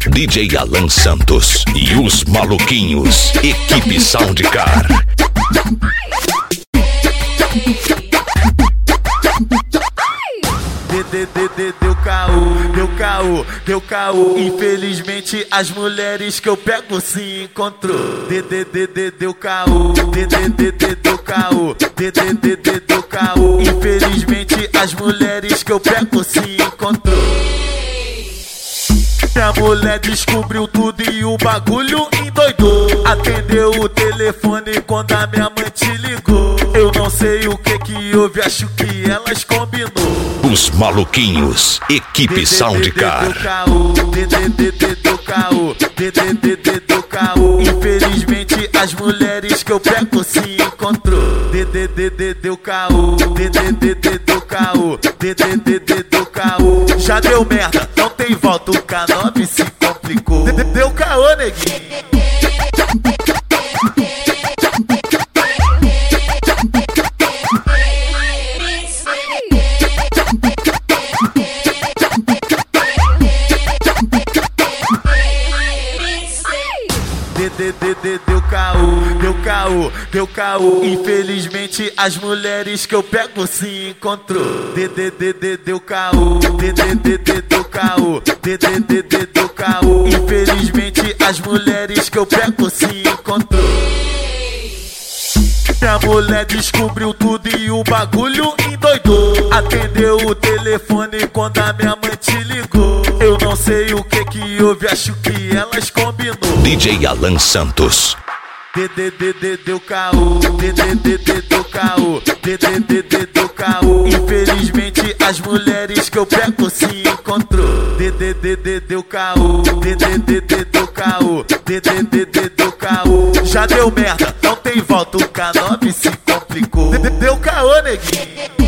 DJ Alan Santos e os maluquinhos. Equipe Soundcar. Deu caô. Infelizmente as mulheres que eu pego se encontrou. Deu caô. Deu caô. Infelizmente as mulheres que eu pego se encontrou. Minha mulher descobriu tudo e o bagulho endoidou. Atendeu o telefone quando a minha mãe te ligou. Eu não sei o que houve, acho que elas combinou. Os maluquinhos, equipe Soundcar. Deu caô. Infelizmente as mulheres que eu pego se encontrou. Deu caô. Deu caô. Já deu merda, não tem volta, o K9 se complicou. Deu caô, neguinho. Deu caô. Infelizmente as mulheres que eu pego se encontrou. Deu caô. Deu caô. Infelizmente as mulheres que eu pego se encontrou. Minha mulher descobriu tudo e o bagulho endoidou. Atendeu o telefone quando a minha mãe te ligou. Eu não sei o que houve, acho que elas combinou. DJ Alan Santos. Deu caô. Deu caô. Infelizmente as mulheres que eu pego se encontrou. Deu caô. Deu caô. Já deu merda, não tem volta, o K9 se complicou. Deu caô, neguinho.